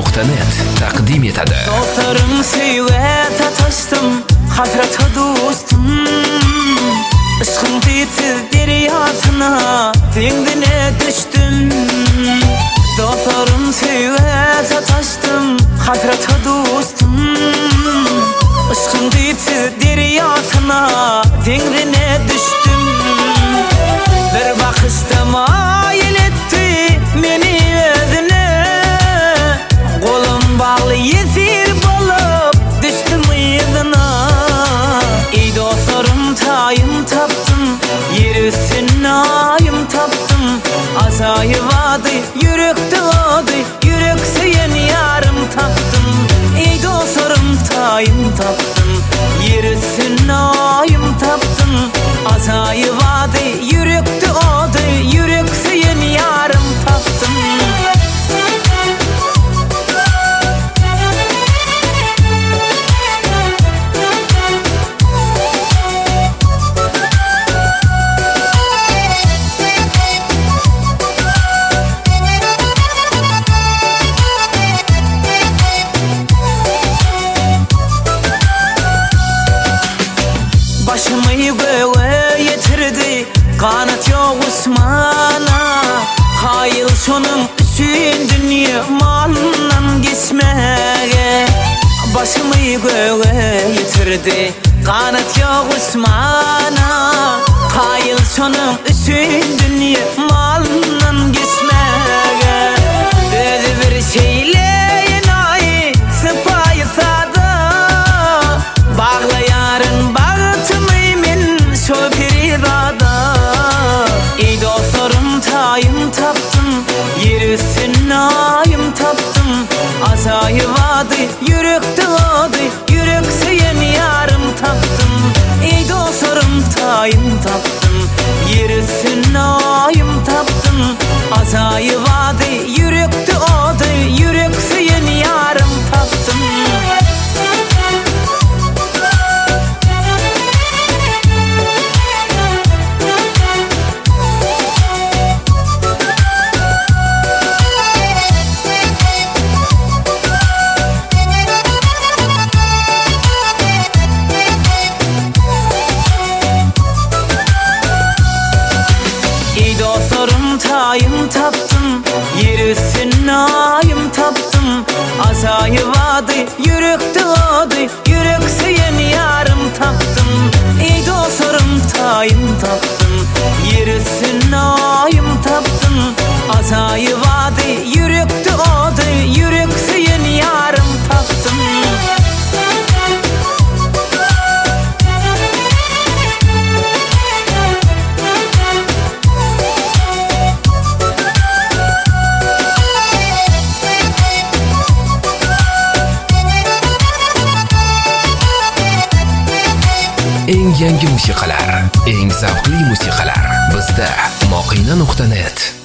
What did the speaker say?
moqina.net taqdim etadi. Dostlarım sevge tataştım, hasrata dostum. Işkın titsiz deryasına dengine düştüm. Dostlarım sevge tataştım, hasrata dostum. Işkın titsiz deryasına dengine düştüm. Bir bakışta mayil etti meni özüne. Kolum bağlı yesir bolup düştüm ıyızına. Ey dostlarım tayım taptım, yer üstüne ayım taptım. Azayı vadı, yürekte adı, yürek seyen yarım taptım. Ey dostlarım tayım taptım, yer üstüne ayım taptım. Azayı vadı, yürekte adı, yürek seyen yarım taptım. Başımı göğe getirdi, kanat yok Osman'a. Hayıl şunun üçün dünya malından geçmeye. Başımı göğe getirdi, kanat yok Osman'a. Hayıl şunun üçün dünya malından geçmeye. Özü bir şeyleyin ay sıpayı sada. Bağlayarın ey dostlarım tayım taptım, yer üstüne ayım taptım. Azayı vadı, yürekte adı, yürek seyen yarım taptım. Ey dostlarım tayım taptım, yer üstüne ayım taptım. Azayı vadı, yürekte adı, yürek seyen yarım taptım. Ey dostlarım tayım taptım, yer üstüne ayım taptım. Azayı vadı, yürekte adı, yürek seyen yarım taptım. Ey dostlarım tayım taptım, yer üstüne ayım taptım. Azayı vadı, yürekte adı, yürek seyen yarım taptım. Eng yangi musiqalar, eng zavqli musiqalar bizda moqina.net.